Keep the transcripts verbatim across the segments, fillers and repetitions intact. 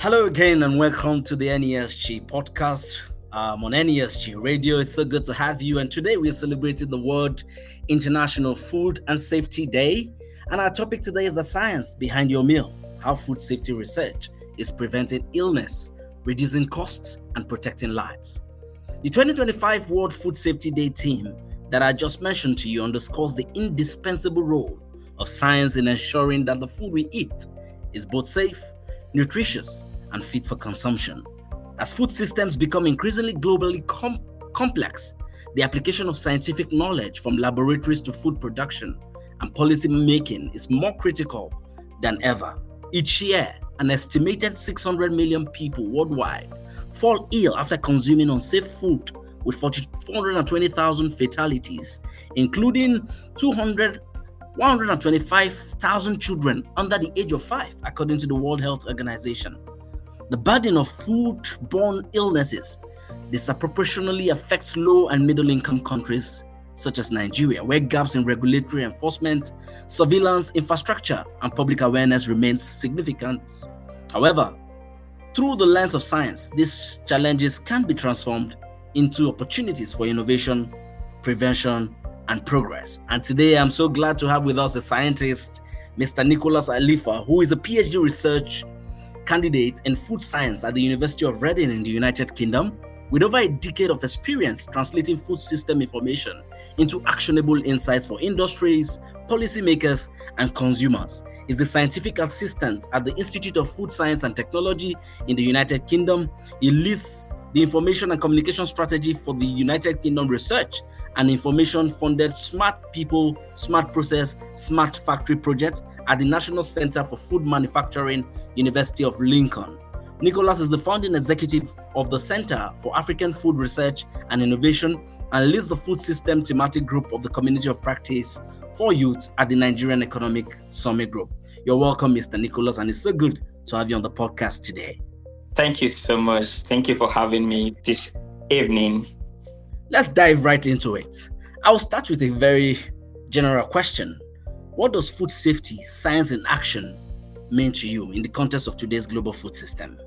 Hello again, and welcome to the N E S G podcast um, on N E S G Radio. It's so good to have you. And today we're celebrating the World International Food and Safety Day. And our topic today is the science behind your meal, how food safety research is preventing illness, reducing costs, and protecting lives. The twenty twenty-five World Food Safety Day theme that I just mentioned to you underscores the indispensable role of science in ensuring that the food we eat is both safe, nutritious, and fit for consumption. As food systems become increasingly globally com- complex, the application of scientific knowledge from laboratories to food production and policy making is more critical than ever. Each year, an estimated six hundred million people worldwide fall ill after consuming unsafe food, with four hundred twenty thousand fatalities, including two hundred one hundred twenty-five thousand children under the age of five, according to the World Health Organization. The burden of food-borne illnesses disproportionately affects low and middle-income countries such as Nigeria, where gaps in regulatory enforcement, surveillance, infrastructure, and public awareness remain significant. However, through the lens of science, these challenges can be transformed into opportunities for innovation, prevention, and progress. And today I'm so glad to have with us a scientist, Mister Nicholas Alifa, who is a PhD research candidate in food science at the University of Reading in the United Kingdom, with over a decade of experience translating food system information into actionable insights for industries, policymakers, and consumers. He's the scientific assistant at the Institute of Food Science and Technology in the United Kingdom. He leads the information and communication strategy for the United Kingdom Research and Information-funded Smart People, Smart Process, Smart Factory project at the National Center for Food Manufacturing, University of Lincoln. Nicholas is the founding executive of the Center for African Food Research and Innovation and leads the Food System Thematic Group of the Community of Practice for Youth at the Nigerian Economic Summit Group. You're welcome, Mister Nicholas, and it's so good to have you on the podcast today. Thank you so much. Thank you for having me this evening. Let's dive right into it. I'll start with a very general question. What does food safety, science in action, mean to you in the context of today's global food system?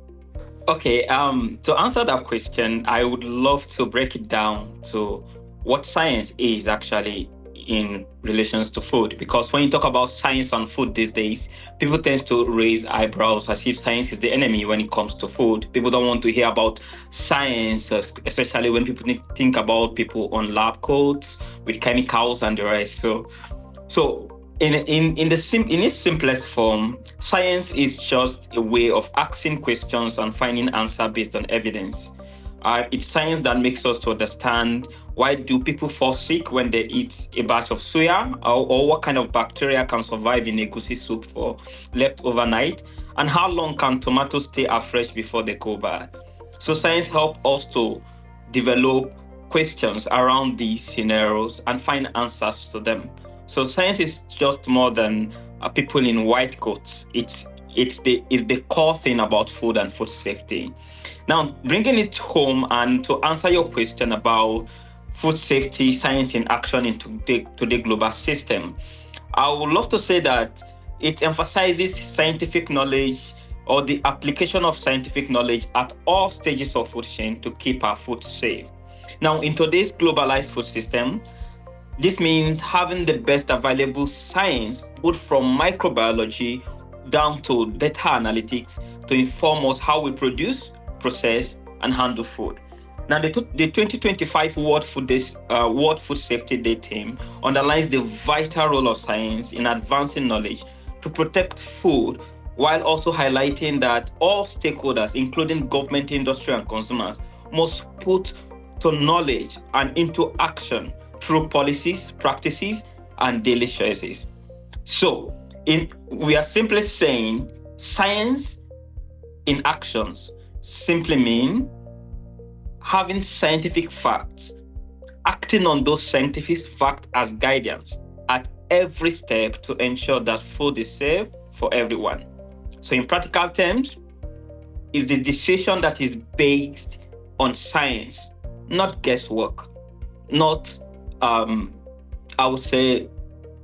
Okay, um, to answer that question, I would love to break it down to what science is actually in relations to food. Because when you talk about science on food these days, people tend to raise eyebrows as if science is the enemy when it comes to food. People don't want to hear about science, especially when people think about people on lab coats with chemicals and the rest. So, so in in in the sim, in its simplest form, science is just a way of asking questions and finding answers based on evidence. Uh, it's science that makes us to understand why do people fall sick when they eat a batch of soya, or, or what kind of bacteria can survive in a goosey soup for left overnight, and how long can tomatoes stay afresh before they go bad. So science helps us to develop questions around these scenarios and find answers to them. So science is just more than uh, people in white coats. It's it's the it's the core thing about food and food safety. Now, bringing it home and to answer your question about food safety, science in action into the, to the global system, I would love to say that it emphasizes scientific knowledge or the application of scientific knowledge at all stages of food chain to keep our food safe. Now, in today's globalized food system, this means having the best available science, both from microbiology down to data analytics, to inform us how we produce, process, and handle food. Now, the, the twenty twenty-five World Food, Day, uh, World Food Safety Day theme underlines the vital role of science in advancing knowledge to protect food, while also highlighting that all stakeholders, including government, industry, and consumers, must put to knowledge and into action through policies, practices, and daily choices. So, in, we are simply saying science in actions simply mean having scientific facts, acting on those scientific facts as guidance at every step to ensure that food is safe for everyone. So in practical terms, it's the decision that is based on science, not guesswork, not, um, I would say,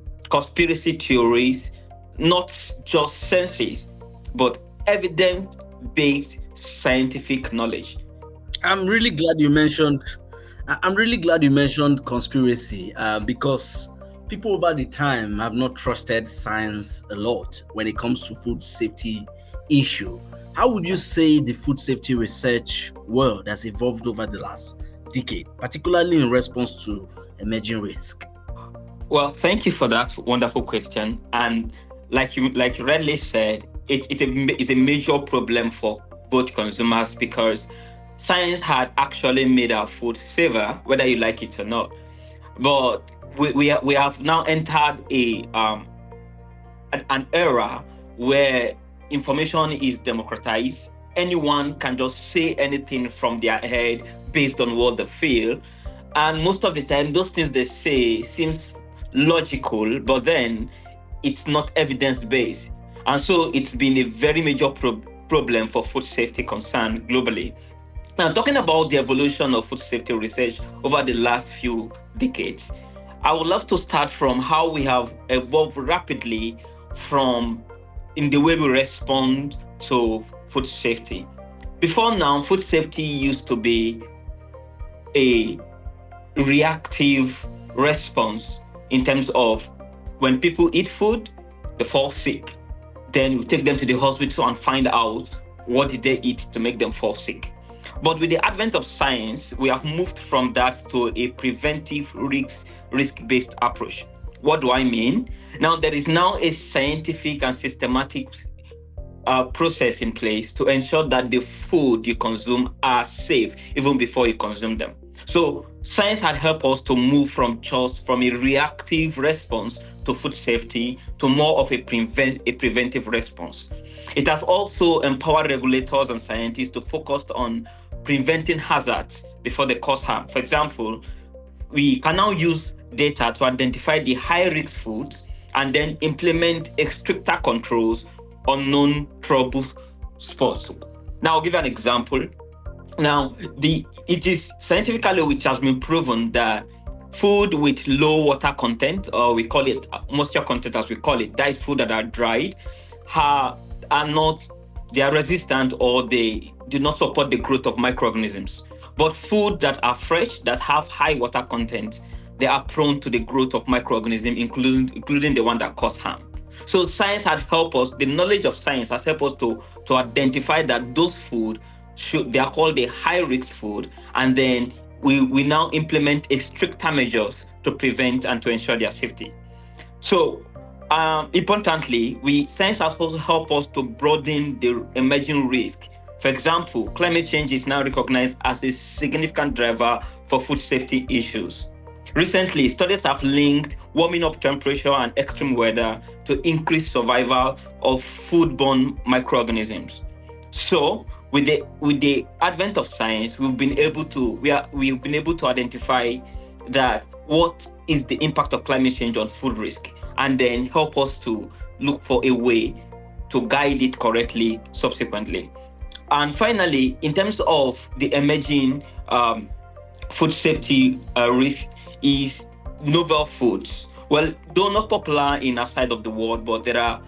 conspiracy theories, not just senses, but evidence based scientific knowledge. I'm really glad you mentioned. I'm really glad you mentioned conspiracy uh, because people over the time have not trusted science a lot when it comes to food safety issue. How would you say the food safety research world has evolved over the last decade, particularly in response to emerging risk? Well, thank you for that wonderful question. And like you like you rightly said, it, it's a it's a major problem for both consumers because science had actually made our food safer, whether you like it or not. But we we, we have now entered a um an, an era where information is democratized. Anyone can just say anything from their head based on what they feel. And most of the time, those things they say seems logical, but then it's not evidence-based. And so it's been a very major pro- problem for food safety concern globally. Now, talking about the evolution of food safety research over the last few decades, I would love to start from how we have evolved rapidly from in the way we respond to food safety. Before now, food safety used to be a reactive response in terms of when people eat food, they fall sick. Then we take them to the hospital and find out what did they eat to make them fall sick. But with the advent of science, we have moved from that to a preventive risk, risk-based approach. What do I mean? Now, there is now a scientific and systematic uh, process in place to ensure that the food you consume are safe even before you consume them. So science had helped us to move from just from a reactive response to food safety to more of a, prevent, a preventive response. It has also empowered regulators and scientists to focus on preventing hazards before they cause harm. For example, we can now use data to identify the high-risk foods and then implement stricter controls on known trouble spots. Now, I'll give you an example. Now, the it is scientifically which has been proven that food with low water content, or we call it moisture content as we call it, that is food that are dried, are, are not, they are resistant or they do not support the growth of microorganisms. But food that are fresh, that have high water content, they are prone to the growth of microorganisms, including, including the one that cause harm. So science has helped us, the knowledge of science has helped us to, to identify that those food, should, they are called the high-risk food, and then we, we now implement a stricter measures to prevent and to ensure their safety. So um, importantly, we science has also helped us to broaden the emerging risk. For example, climate change is now recognized as a significant driver for food safety issues. Recently, studies have linked warming up temperature and extreme weather to increase survival of foodborne microorganisms. So, with the with the advent of science, we've been able to we are we've been able to identify that what is the impact of climate change on food risk, and then help us to look for a way to guide it correctly subsequently. And finally, in terms of the emerging um, food safety uh, risk, is novel foods. Well, though not popular in our side of the world, but there are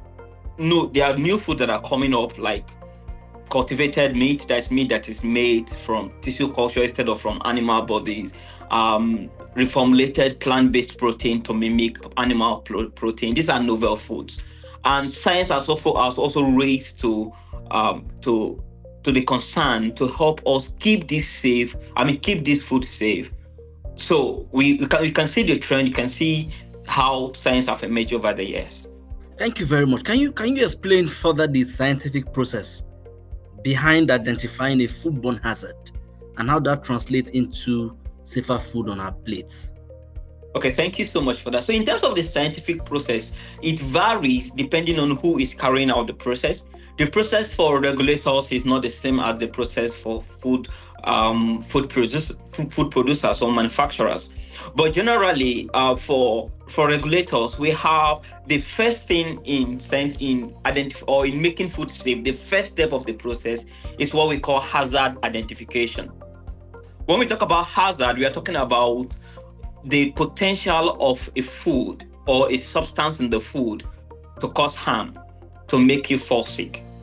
no there are new foods that are coming up, like cultivated meat, that's meat that is made from tissue culture instead of from animal bodies, um, reformulated plant-based protein to mimic animal pro- protein. These are novel foods, and science has also has also raised to um, to to the concern to help us keep this safe. I mean, keep this food safe. So we, we can we can see the trend. You can see how science have emerged over the years. Thank you very much. Can you can you explain further the scientific process behind identifying a foodborne hazard and how that translates into safer food on our plates? Okay, thank you so much for that. So in terms of the scientific process, it varies depending on who is carrying out the process. The process for regulators is not the same as the process for food um, food, produce, food, food producers or manufacturers. But generally, uh, for for regulators, we have the first thing in in identify or in making food safe. The first step of the process is what we call hazard identification. When we talk about hazard, we are talking about the potential of a food or a substance in the food to cause harm, to make you fall sick.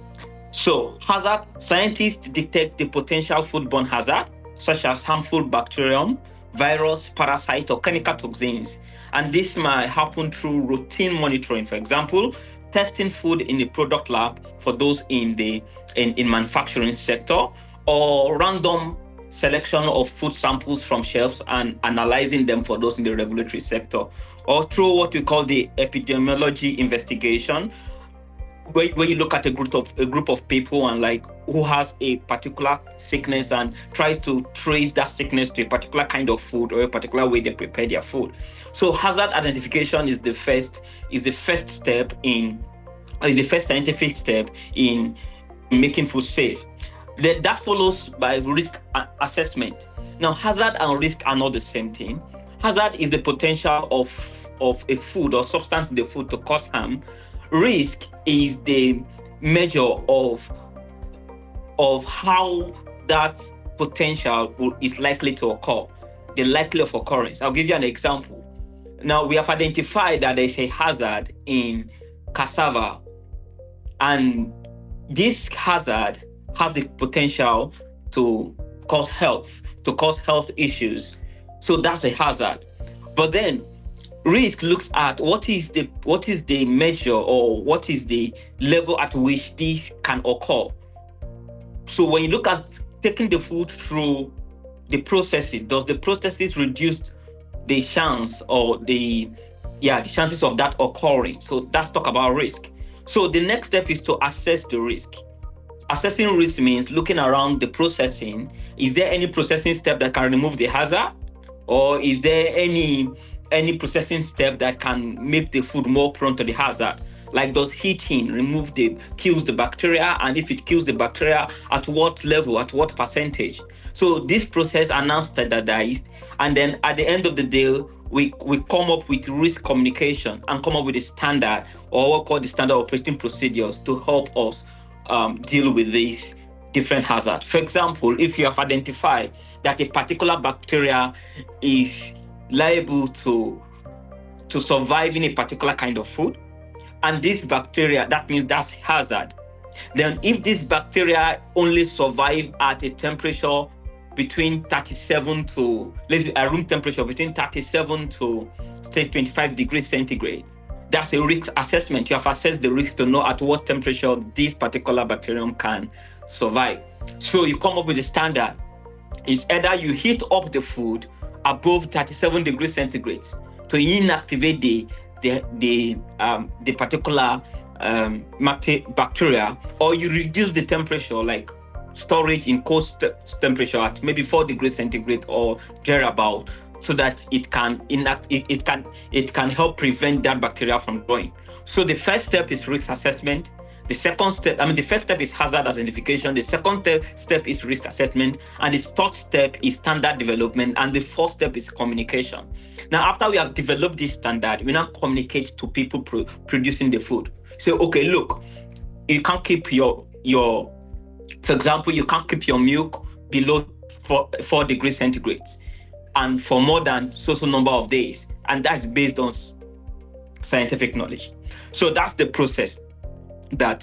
So, hazard scientists detect the potential foodborne hazard, such as harmful bacterium, virus, parasite, or chemical toxins. And this might happen through routine monitoring. For example, testing food in the product lab for those in the in, in manufacturing sector, or random selection of food samples from shelves and analyzing them for those in the regulatory sector, or through what we call the epidemiology investigation, where, where you look at a group of a group of people and like who has a particular sickness and try to trace that sickness to a particular kind of food or a particular way they prepare their food. So hazard identification is the first is the first step in is the first scientific step in making food safe. Then that follows by risk assessment. Now, hazard and risk are not the same thing. Hazard is the potential of, of a food or substance in the food to cause harm. Risk is the measure of, of how that potential is likely to occur, the likelihood of occurrence. I'll give you an example. Now, we have identified that there's a hazard in cassava, and this hazard has the potential to cause health, to cause health issues. So that's a hazard. But then risk looks at what is the what is the measure or what is the level at which this can occur. So when you look at taking the food through the processes, does the processes reduce the chance or the yeah the chances of that occurring? So that's talk about risk. So the next step is to assess the risk. Assessing risk means looking around the processing. Is there any processing step that can remove the hazard? Or is there any any processing step that can make the food more prone to the hazard? Like, does heating remove the kills the bacteria? And if it kills the bacteria, at what level, at what percentage? So this process are now standardized, and then at the end of the day, we we come up with risk communication and come up with a standard, or what we call the standard operating procedures, to help us um, deal with these different hazards. For example, if you have identified that a particular bacteria is liable to, to survive in a particular kind of food, and this bacteria, that means that's hazard. Then if this bacteria only survive at a temperature between thirty-seven to, let's say a room temperature between thirty-seven to say twenty-five degrees centigrade, that's a risk assessment. You have assessed the risk to know at what temperature this particular bacterium can survive. So you come up with a standard. It's either you heat up the food above thirty-seven degrees centigrade to inactivate the the the um the particular um bacteria, or you reduce the temperature, like storage in cold st- temperature at maybe four degrees centigrade or thereabout, so that it can inact it, it can it can help prevent that bacteria from growing. So the first step is risk assessment. The second step, I mean, the first step is hazard identification. The second step, step is risk assessment. And the third step is standard development. And the fourth step is communication. Now, after we have developed this standard, we now communicate to people pro- producing the food. Say, okay, look, you can't keep your, your, for example, you can't keep your milk below four, four degrees centigrade and for more than so so number of days. And that's based on scientific knowledge. So that's the process that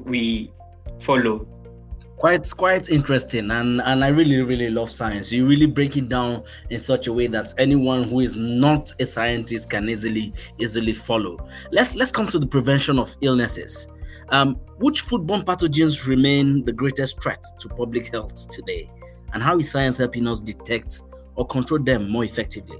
we follow. Quite quite interesting, and and I really really love science. You really break it down in such a way that anyone who is not a scientist can easily easily follow. Let's let's come to the prevention of illnesses. Um, which foodborne pathogens remain the greatest threat to public health today, and how is science helping us detect or control them more effectively?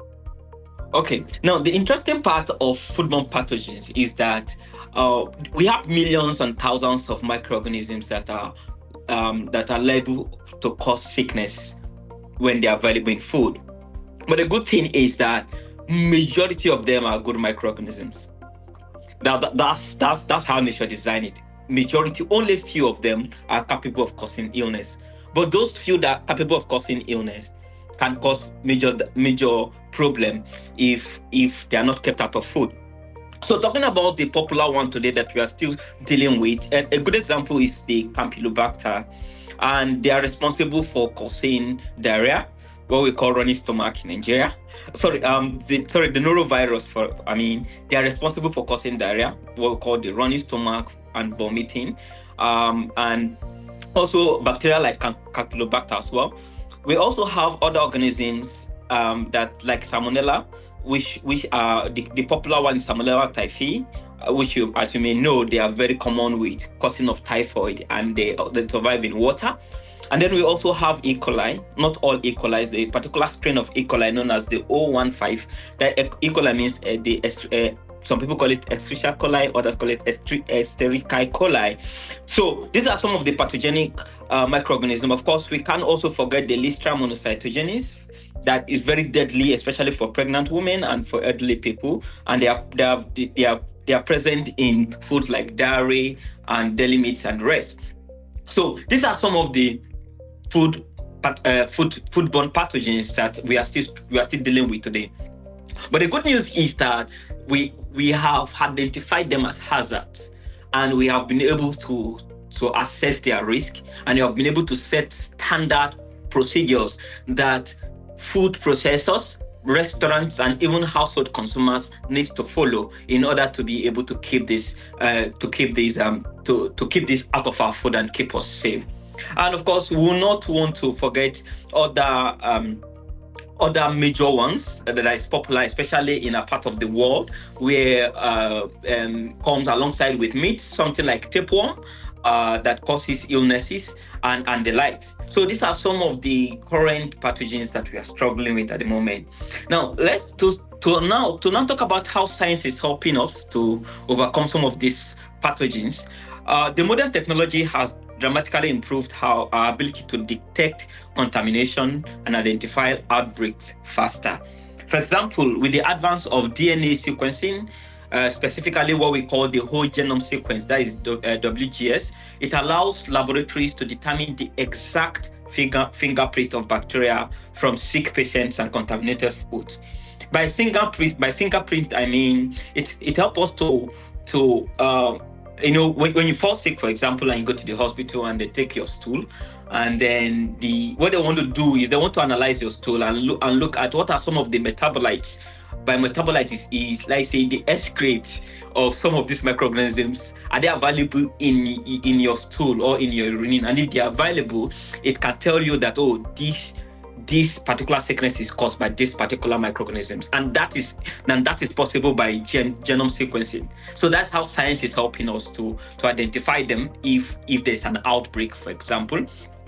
Okay, now the interesting part of foodborne pathogens is that uh, we have millions and thousands of microorganisms that are um, that are liable to cause sickness when they are available in food. But the good thing is that majority of them are good microorganisms. Now that, that's that's that's how nature designed it. Majority, only few of them are capable of causing illness. But those few that are capable of causing illness can cause major major problem if if they are not kept out of food. So talking about the popular one today that we are still dealing with, a, a good example is the Campylobacter, and they are responsible for causing diarrhea, what we call running stomach in Nigeria. Sorry, um, the, sorry, the norovirus. For I mean, they are responsible for causing diarrhea, what we call the running stomach and vomiting, um, and also bacteria like Campylobacter as well. We also have other organisms um, that like Salmonella, which which are the, the popular one is Salmonella typhi, uh, which you, as you may know, they are very common with causing of typhoid, and they they survive in water. And then we also have E. coli. Not all E. coli, is a particular strain of E. coli known as the O one five. That E. coli means uh, the uh, some people call it Escherichia coli, others call it Escherichia coli. So these are some of the pathogenic uh, microorganisms. Of course, we can't also forget the Listeria monocytogenes. That is very deadly, especially for pregnant women and for elderly people. And they are they are they are they are present in foods like dairy and deli meats and rest. So these are some of the food uh, food foodborne pathogens that we are still we are still dealing with today. But the good news is that we we have identified them as hazards, and we have been able to to assess their risk, and we have been able to set standard procedures that food processors, restaurants, and even household consumers need to follow in order to be able to keep this uh, to keep these um to to keep this out of our food and keep us safe. And of course, we will not want to forget other um, other major ones that is popular, especially in a part of the world where uh, um, comes alongside with meat, something like tapeworm uh, that causes illnesses and, and the likes. So these are some of the current pathogens that we are struggling with at the moment. Now, let's to, to now to now talk about how science is helping us to overcome some of these pathogens. Uh, the modern technology has dramatically improved how our ability to detect contamination and identify outbreaks faster. For example, with the advance of D N A sequencing, uh, specifically what we call the whole genome sequence, that is uh, W G S, it allows laboratories to determine the exact finger, fingerprint of bacteria from sick patients and contaminated foods. By fingerprint, by fingerprint, I mean it. It helps us to to uh, you know, when, when you fall sick, for example, and you go to the hospital and they take your stool, and then the what they want to do is they want to analyze your stool and look and look at what are some of the metabolites. By metabolites is, is like say the excrete of some of these microorganisms. Are they available in in your stool or in your urine? And if they are available, it can tell you that oh, this this particular sickness is caused by this particular microorganisms, and that is and that is possible by gen, genome sequencing. So that's how science is helping us to to identify them if if there's an outbreak, for example.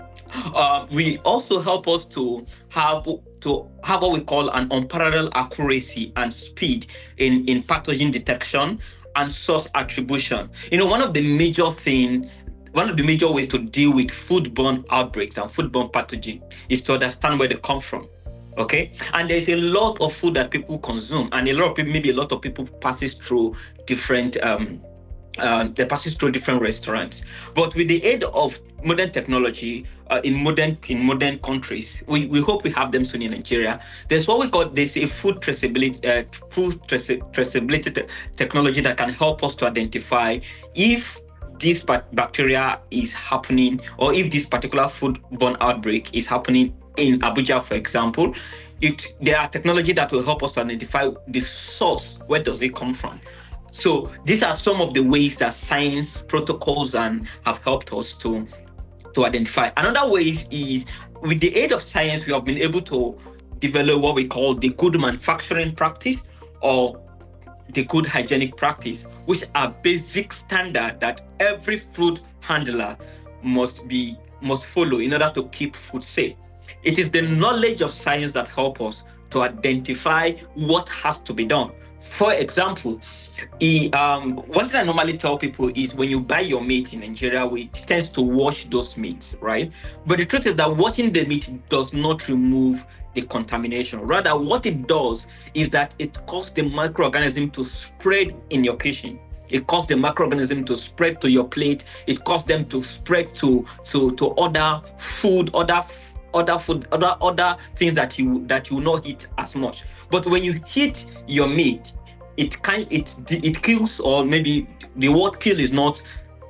Uh, we also help us to have to have what we call an unparalleled accuracy and speed in in pathogen detection and source attribution. You know, one of the major thing. One of the major ways to deal with foodborne outbreaks and foodborne pathogen is to understand where they come from. Okay, and there's a lot of food that people consume, and a lot of people, maybe a lot of people passes through different, um, uh, they passes through different restaurants. But with the aid of modern technology uh, in modern in modern countries, we, we hope we have them soon in Nigeria. There's what we call there's a food traceability uh, food trace, traceability te- technology that can help us to identify if this bacteria is happening, or if this particular foodborne outbreak is happening in Abuja, for example. It there are technology that will help us to identify the source. Where does it come from? So these are some of the ways that science protocols and have helped us to to identify. Another way is with the aid of science, we have been able to develop what we call the good manufacturing practice or the good hygienic practice, which are basic standard that every food handler must be must follow in order to keep food safe. It is the knowledge of science that help us to identify what has to be done. For example, he, um, one thing I normally tell people is when you buy your meat in Nigeria, we tend to wash those meats, right? But the truth is that washing the meat does not remove the contamination. Rather, what it does is that it causes the microorganism to spread in your kitchen. It causes the microorganism to spread to your plate. It causes them to spread to to to other food, other other food, other other things that you that you will not eat as much. But when you heat your meat, it can it it kills, or maybe the word kill is not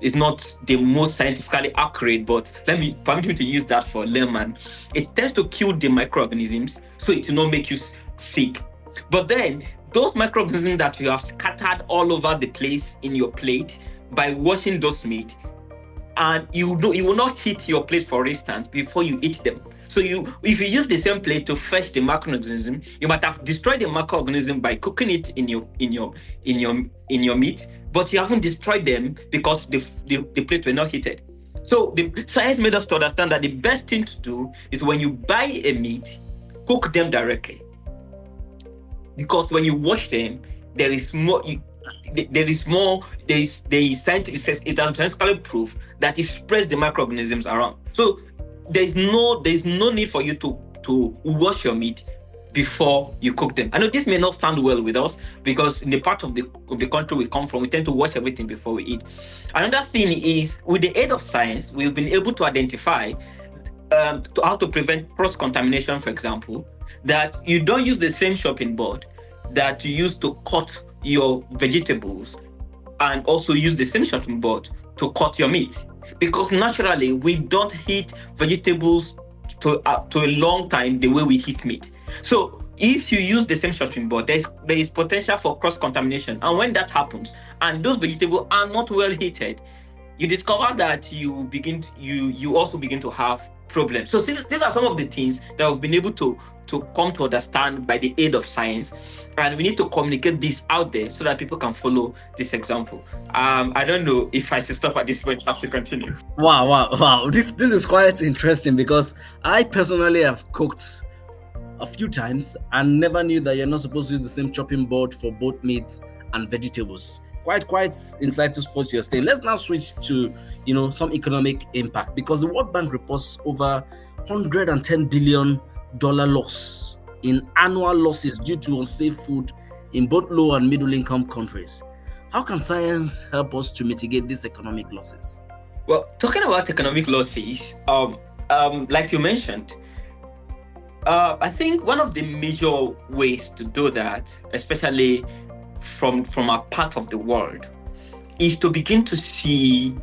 is not the most scientifically accurate, but let me permit me to use that for layman. It tends to kill the microorganisms, so it will not make you sick. But then those microorganisms that you have scattered all over the place in your plate by washing those meat, and you do you will not heat your plate, for instance, before you eat them. So you, if you use the same plate to fetch the microorganism, you might have destroyed the microorganism by cooking it in your in your in your in your meat, but you haven't destroyed them because the the, the plate were not heated. So the science made us to understand that the best thing to do is when you buy a meat, cook them directly, because when you wash them, there is more. You, there is more. There is the scientific says it has scientifically proved that it spreads the microorganisms around. So there's no there's no need for you to to wash your meat before you cook them. I know this may not sound well with us, because in the part of the of the country we come from, we tend to wash everything before we eat. Another thing is, with the aid of science, we've been able to identify um, to how to prevent cross-contamination. For example, that you don't use the same chopping board that you use to cut your vegetables, and also use the same chopping board to cut your meat, because naturally we don't heat vegetables to uh, to a long time the way we heat meat. So if you use the same chopping board, there's there is potential for cross-contamination, and when that happens and those vegetables are not well heated, you discover that you begin to, you you also begin to have problems. So these, these are some of the things that we've been able to to come to understand by the aid of science, and we need to communicate this out there so that people can follow this example. Um, I don't know if I should stop at this point. I have to continue. Wow, wow, wow! This this is quite interesting, because I personally have cooked a few times and never knew that you're not supposed to use the same chopping board for both meat and vegetables. Quite, quite insightful for your saying. Let's now switch to, you know, some economic impact, because the World Bank reports over one hundred ten billion dollars loss in annual losses due to unsafe food in both low and middle income countries. How can science help us to mitigate these economic losses? Well, talking about economic losses, um, um, like you mentioned, uh, I think one of the major ways to do that, especially from from our part of the world, is to begin to see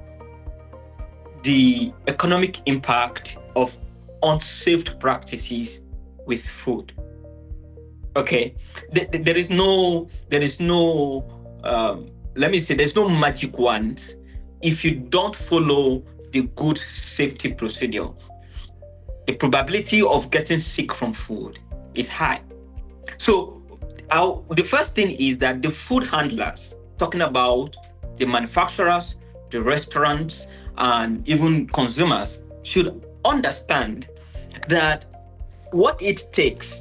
the economic impact of unsafe practices with food. Okay, there, there is no there is no um, let me say there's no magic wand. If you don't follow the good safety procedure, the probability of getting sick from food is high. So Our, the first thing is that the food handlers, talking about the manufacturers, the restaurants, and even consumers, should understand that what it takes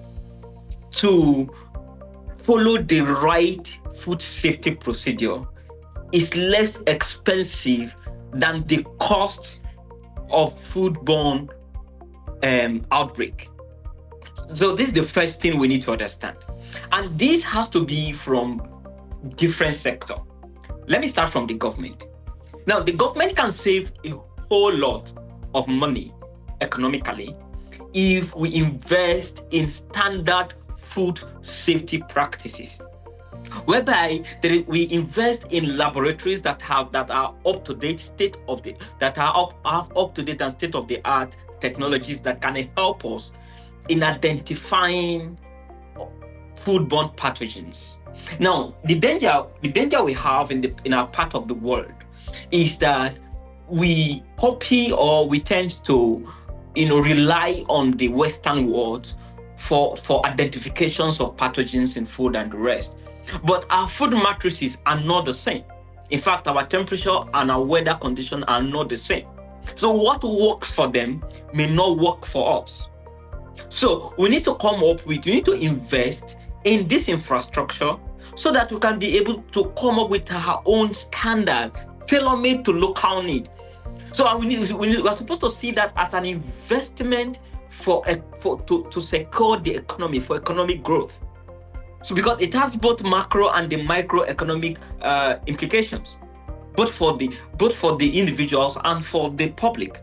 to follow the right food safety procedure is less expensive than the cost of foodborne um, outbreak. So this is the first thing we need to understand. And this has to be from different sectors. Let me start from the government. Now, the government can save a whole lot of money economically if we invest in standard food safety practices, whereby we invest in laboratories that have that are up to date, state of the that are up, have up to date and state of the art technologies that can help us in identifying foodborne pathogens. Now, the danger, the danger we have in the in our part of the world is that we copy or we tend to, you know, rely on the Western world for, for identifications of pathogens in food and the rest. But our food matrices are not the same. In fact, our temperature and our weather conditions are not the same. So what works for them may not work for us. So we need to come up with, we need to invest in this infrastructure so that we can be able to come up with our own standard, tailor-made to local need. So we need, we need, we're supposed to see that as an investment for, for to, to secure the economy, for economic growth. So because it has both macro and the microeconomic uh, implications, both for the both for the individuals and for the public.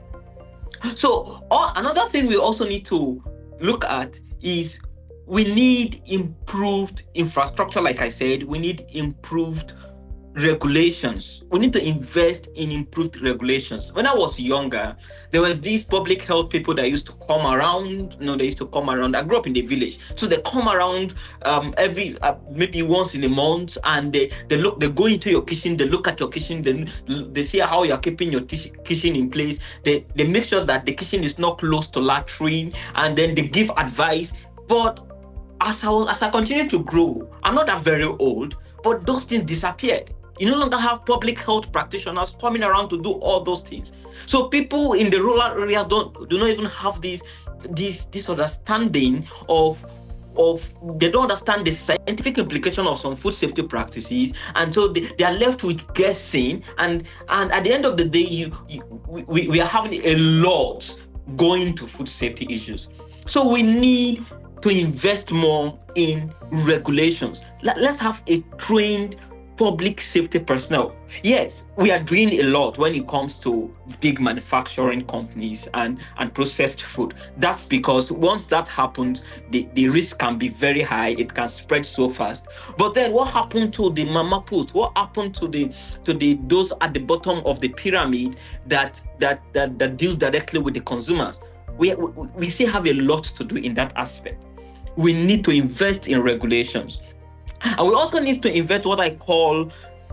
So all, another thing we also need to look at is we need improved infrastructure. Like I said, we need improved regulations. We need to invest in improved regulations. When I was younger, there was these public health people that used to come around. You know, they used to come around. I grew up in the village, so they come around um, every uh, maybe once in a month, and they they look, they go into your kitchen, they look at your kitchen, they they see how you're keeping your t- kitchen in place. They they make sure that the kitchen is not close to latrine, and then they give advice. But as I was, as I continue to grow, I'm not that very old, but those things disappeared. You no longer have public health practitioners coming around to do all those things. So people in the rural areas don't do not even have this this this understanding of of they don't understand the scientific implication of some food safety practices, and so they, they are left with guessing. And and at the end of the day, you, you we, we are having a lot going to food safety issues. So we need to invest more in regulations. Let, let's have a trained public safety personnel. Yes, we are doing a lot when it comes to big manufacturing companies and, and processed food. That's because once that happens, the, the risk can be very high. It can spread so fast. But then what happened to the mama puts? What happened to the to the those at the bottom of the pyramid that that that, that deals directly with the consumers? We, we, we still have a lot to do in that aspect. We need to invest in regulations. And we also need to invest what I call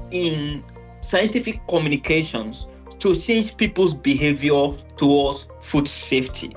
in scientific communications to change people's behavior towards food safety.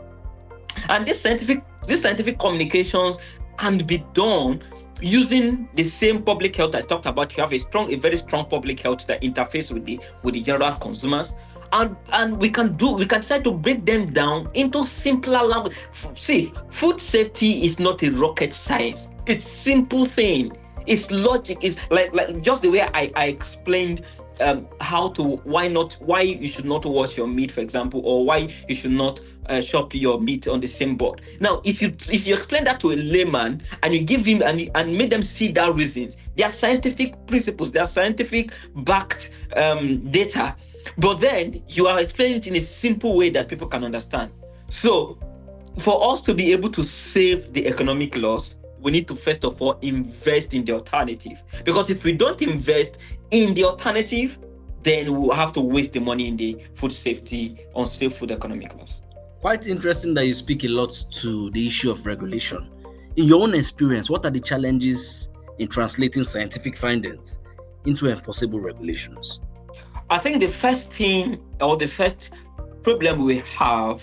And this scientific, this scientific communications can be done using the same public health I talked about. You have a strong, a very strong public health that interface with the with the general consumers. And, and we can do, we can try to break them down into simpler language. See, food safety is not a rocket science. It's simple thing. It's logic. It's like, like just the way I, I explained um, how to, why not, why you should not wash your meat, for example, or why you should not uh, shop your meat on the same board. Now, if you if you explain that to a layman and you give him and, and make them see that reasons, they are scientific principles, they are scientific backed um, data. But then you are explaining it in a simple way that people can understand. So for us to be able to save the economic loss, we need to first of all invest in the alternative. Because if we don't invest in the alternative, then we'll have to waste the money in the food safety, unsafe food economic loss. Quite interesting that you speak a lot to the issue of regulation. In your own experience, what are the challenges in translating scientific findings into enforceable regulations? I think the first thing or the first problem we have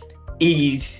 is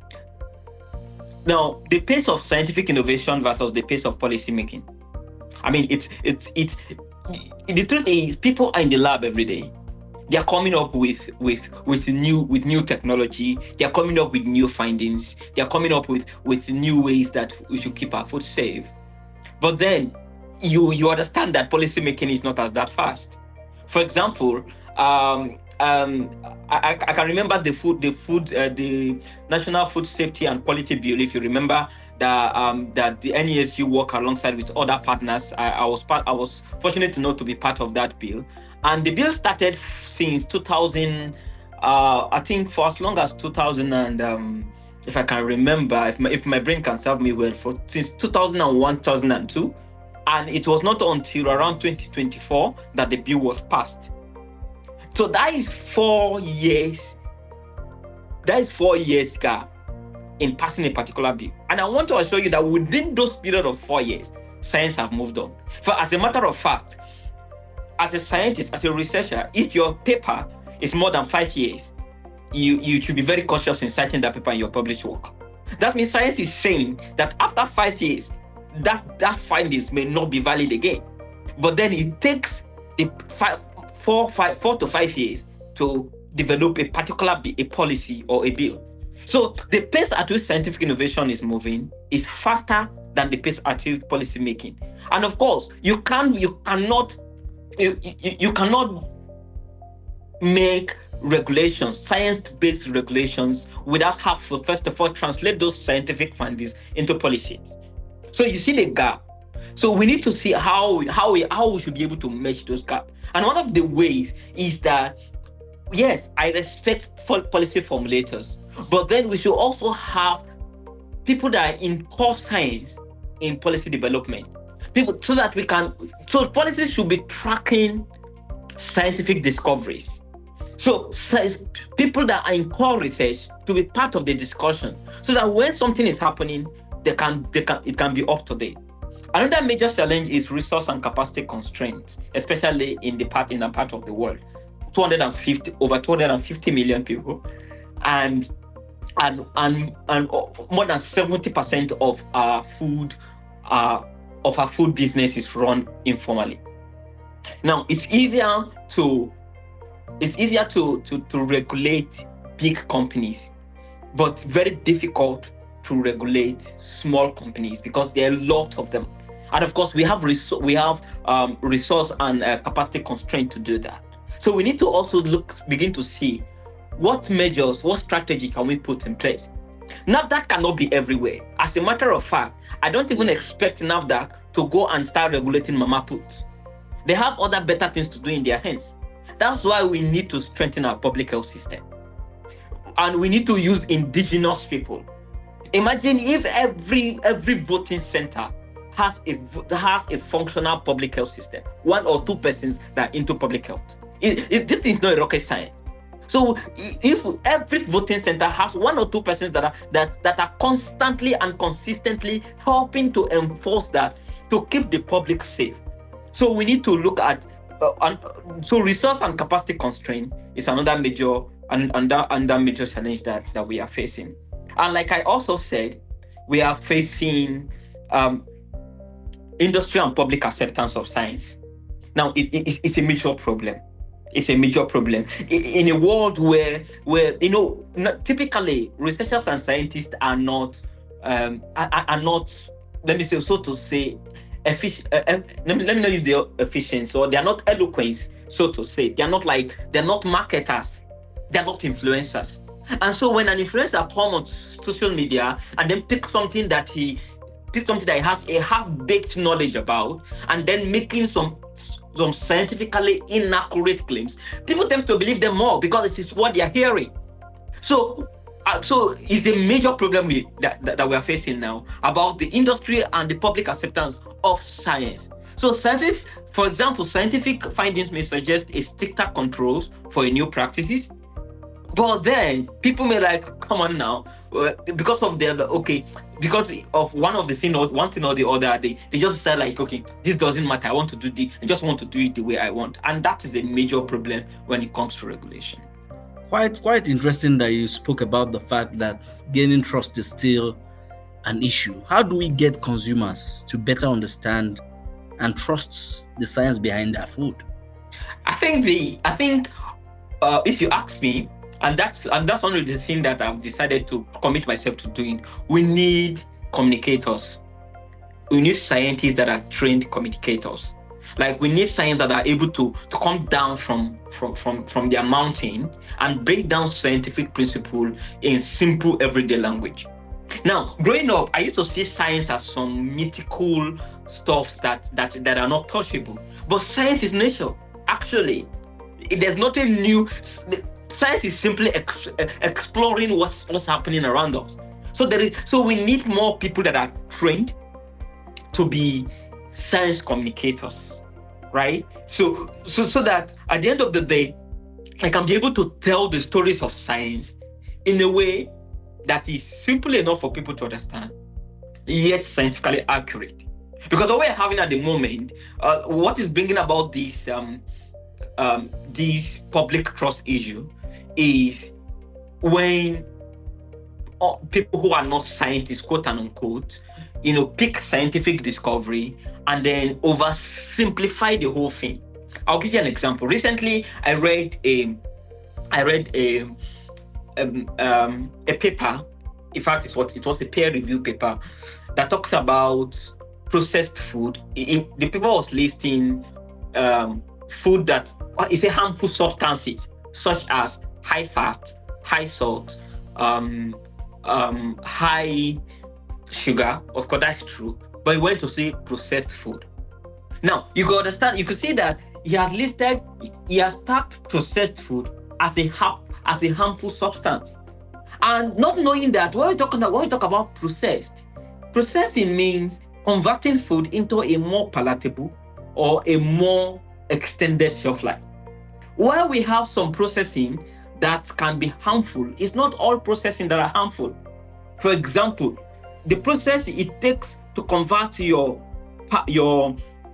now the pace of scientific innovation versus the pace of policy making. I mean, it's it's it's the truth is people are in the lab every day. They are coming up with with with new with new technology. They are coming up with new findings. They are coming up with with new ways that we should keep our food safe. But then you you understand that policy making is not as that fast. For example, um, um, I, I can remember the food, the food, uh, the National Food Safety and Quality Bill. If you remember that, um, that the N E S G work alongside with other partners. I, I was part. I was fortunate enough to be part of that bill, and the bill started since two thousand. Uh, I think for as long as two thousand, and um, if I can remember, if my if my brain can serve me well, for since two thousand one, two thousand two. And it was not until around twenty twenty-four that the bill was passed. So that is four years. That is four years gap in passing a particular bill. And I want to assure you that within those period of four years, science have moved on. For as a matter of fact, as a scientist, as a researcher, if your paper is more than five years, you, you should be very cautious in citing that paper in your published work. That means science is saying that after five years, that that findings may not be valid again. But then it takes the five, four, five, four to five years to develop a particular a policy or a bill. So the pace at which scientific innovation is moving is faster than the pace at which policy making. And of course, you can you cannot you, you, you cannot make regulations, science-based regulations, without having to first of all translate those scientific findings into policy. So you see the gap. So we need to see how how we how we should be able to match those gaps. And one of the ways is that, yes, I respect policy formulators, but then we should also have people that are in core science in policy development. people so that we can. So policies should be tracking scientific discoveries. So people that are in core research to be part of the discussion, so that when something is happening, they can they can it can be up to date. Another major challenge is resource and capacity constraints, especially in the part in a part of the world. two hundred fifty over two hundred fifty million people, and and and and more than seventy percent of our food, uh, of our food business is run informally. Now it's easier to it's easier to to to regulate big companies, but very difficult to regulate small companies because there are a lot of them. And of course, we have res- we have um, resource and uh, capacity constraint to do that. So we need to also look, begin to see what measures, what strategy can we put in place. NAFDAC cannot be everywhere. As a matter of fact, I don't even expect NAFDAC to go and start regulating mama puts. They have other better things to do in their hands. That's why we need to strengthen our public health system. And we need to use indigenous people. Imagine if every every voting center has a has a functional public health system, one or two persons that are into public health. It, it, this is not rocket science. So if every voting center has one or two persons that are that that are constantly and consistently helping to enforce that, to keep the public safe. So we need to look at uh, and, so resource and capacity constraint is another major and under under major challenge that, that we are facing. And like I also said, we are facing um, industry and public acceptance of science. Now, it, it, it's a major problem. It's a major problem in a world where, where you know, not, typically researchers and scientists are not, um, are, are not, let me say, so to say, efficient. Uh, uh, let me let me not use the efficiency, or they are not eloquent, so to say. They are not like they're not marketers. They're not influencers. And so when an influencer comes on social media and then pick something that he pick something that he has a half-baked knowledge about, and then making some some scientifically inaccurate claims, people tend to believe them more because it is what they are hearing. So, uh, so it's a major problem we, that, that, that we are facing now about the industry and the public acceptance of science. So scientists, for example, scientific findings may suggest a stricter controls for new practices. But then people may like, come on now, uh, because of their, okay, because of one of the thing or one thing or the other, they, they just say like, okay, this doesn't matter. I want to do this. I just want to do it the way I want. And that is a major problem when it comes to regulation. Quite, quite interesting that you spoke about the fact that gaining trust is still an issue. How do we get consumers to better understand and trust the science behind their food? I think the, I think uh, if you ask me, And that's and that's one of the things that I've decided to commit myself to doing. We need communicators. We need scientists that are trained communicators. Like we need scientists that are able to, to come down from, from, from, from their mountain and break down scientific principle in simple everyday language. Now, growing up, I used to see science as some mythical stuff that, that, that are not touchable. But science is nature. Actually, there's nothing new. Science is simply ex- exploring what's what's happening around us. So there is so we need more people that are trained to be science communicators, right? So so so that at the end of the day, I can be able to tell the stories of science in a way that is simple enough for people to understand, yet scientifically accurate. Because what we're having at the moment, uh, what is bringing about this um, um, this public trust issue is when uh, people who are not scientists, quote and unquote, you know, pick scientific discovery and then oversimplify the whole thing. I'll give you an example. Recently, I read a, I read a, um, um, a paper. In fact, it's what it was a peer review paper that talks about processed food. It, it, the paper was listing um, food that is a harmful substances such as high fat, high salt, um, um, high sugar. Of course, that's true. But he went to say processed food. Now, you can understand, you can see that he has listed, he has tagged processed food as a as a harmful substance. And not knowing that when we talk about when we talk about processed, processing means converting food into a more palatable or a more extended shelf life. While we have some processing that can be harmful, it's not all processing that are harmful. For example, the process it takes to convert your, your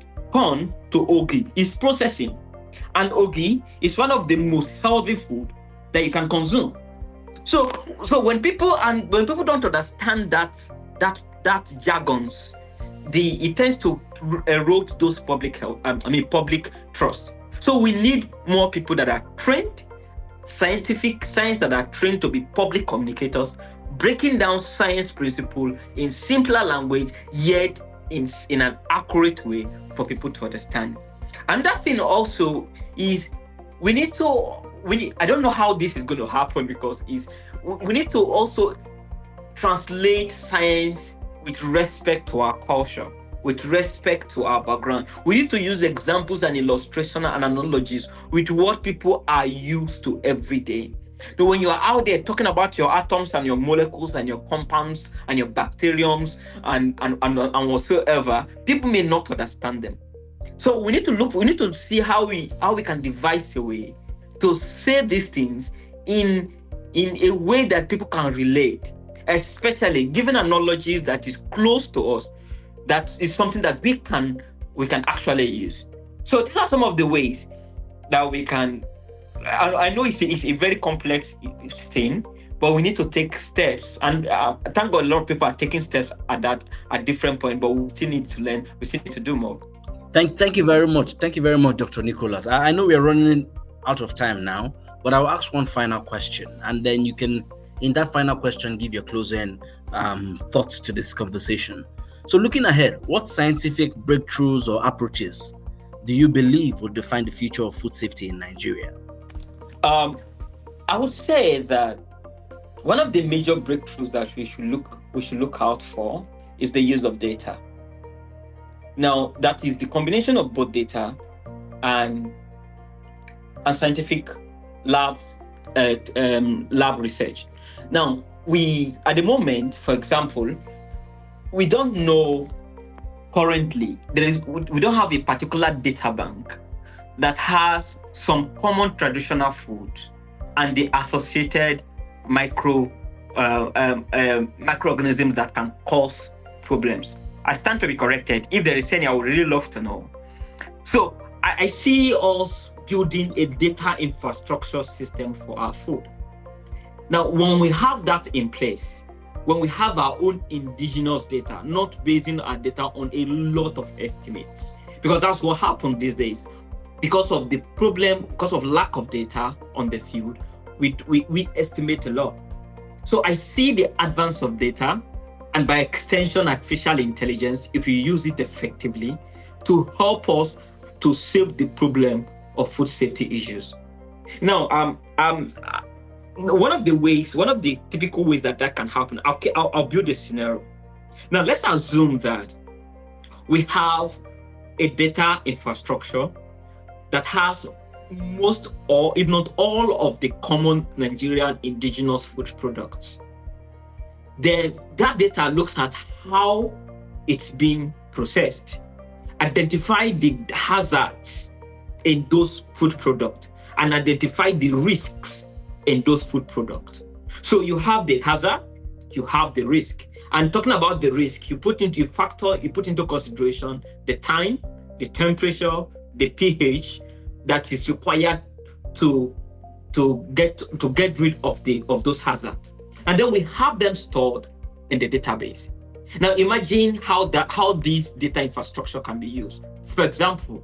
corn to ogi is processing. And ogi is one of the most healthy food that you can consume. So, so when people and when people don't understand that that that jargons, the it tends to erode those public health. Um, I mean public trust. So we need more people that are trained, scientific science that are trained to be public communicators, breaking down science principle in simpler language, yet in in an accurate way for people to understand. And that thing also is we need to. We, I don't know how this is going to happen because is we need to also translate science with respect to our culture, with respect to our background. We need to use examples and illustrations and analogies with what people are used to every day. So when you are out there talking about your atoms and your molecules and your compounds and your bacteriums and, and, and, and whatsoever, people may not understand them. So we need to look, we need to see how we how we can devise a way to say these things in, in a way that people can relate, especially given analogies that is close to us, that is something that we can we can actually use. So these are some of the ways that we can, I, I know it's a, it's a very complex thing, but we need to take steps. And uh, thank God a lot of people are taking steps at that at different points, but we still need to learn, we still need to do more. Thank, thank you very much. Thank you very much, Doctor Nicholas. I, I know we are running out of time now, but I'll ask one final question, and then you can, in that final question, give your closing um, thoughts to this conversation. So looking ahead, what scientific breakthroughs or approaches do you believe will define the future of food safety in Nigeria? Um, I would say that one of the major breakthroughs that we should look we should look out for is the use of data. Now, that is the combination of both data and and scientific lab uh, um, lab research. Now, we at the moment, for example, we don't know currently. There is we don't have a particular data bank that has some common traditional food and the associated micro uh, um, um, microorganisms that can cause problems. I stand to be corrected. If there is any, I would really love to know. So I, I see us building a data infrastructure system for our food. Now, when we have that in place, when we have our own indigenous data, not basing our data on a lot of estimates, because that's what happened these days. Because of the problem, because of lack of data on the field, we, we, we estimate a lot. So I see the advance of data, and by extension, artificial intelligence, if we use it effectively, to help us to solve the problem of food safety issues. Now, um, um, one of the ways, one of the typical ways that that can happen, I'll, I'll, I'll build a scenario. Now, let's assume that we have a data infrastructure that has most or if not all of the common Nigerian indigenous food products. Then that data looks at how it's being processed, identify the hazards in those food products, and identify the risks in those food products. So you have the hazard, you have the risk. And talking about the risk, you put into factor, you put into consideration the time, the temperature, the pH that is required to, to get to get rid of the of those hazards. And then we have them stored in the database. Now imagine how that how this data infrastructure can be used. For example,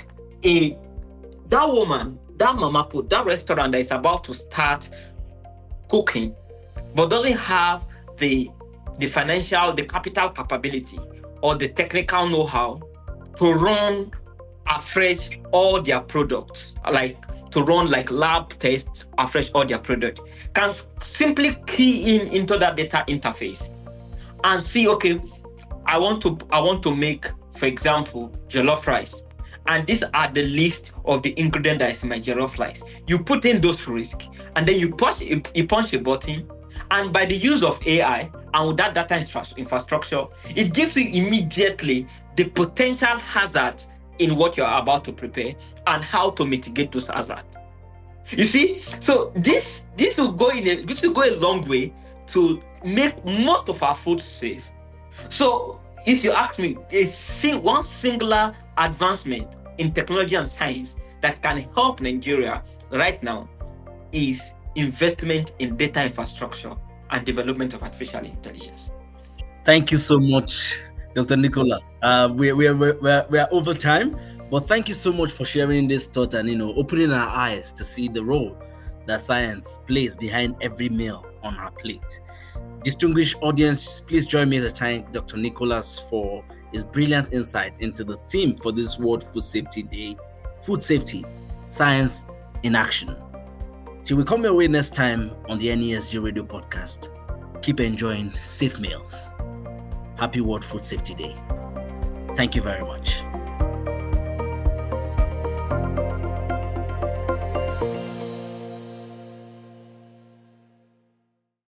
a that woman, that mama put, that restaurant that is about to start cooking, but doesn't have the the financial, the capital capability or the technical know-how to run afresh all their products, like to run like lab tests afresh all their product, can simply key in into that data interface and see, okay, I want to I want to make, for example, jollof rice, and these are the list of the ingredients that is in my jollof rice. You put in those risks, and then you push you punch a button, And by the use of A I and with that data infra- infrastructure, it gives you immediately the potential hazards in what you're about to prepare and how to mitigate those hazards. You see, so this this will go in a, this will go a long way to make most of our food safe. So if you ask me, a sing, one singular advancement in technology and science that can help Nigeria right now is investment in data infrastructure and development of artificial intelligence. Thank you so much, Doctor Nicholas. Uh, we, we, we, we're, we're over time, but thank you so much for sharing this thought and, you know, opening our eyes to see the role that science plays behind every meal on our plate. Distinguished audience, please join me to thank Doctor Nicholas for his brilliant insight into the theme for this World Food Safety Day, Food Safety, Science in Action. Till we come your way next time on the N E S G Radio Podcast, keep enjoying safe meals. Happy World Food Safety Day. Thank you very much.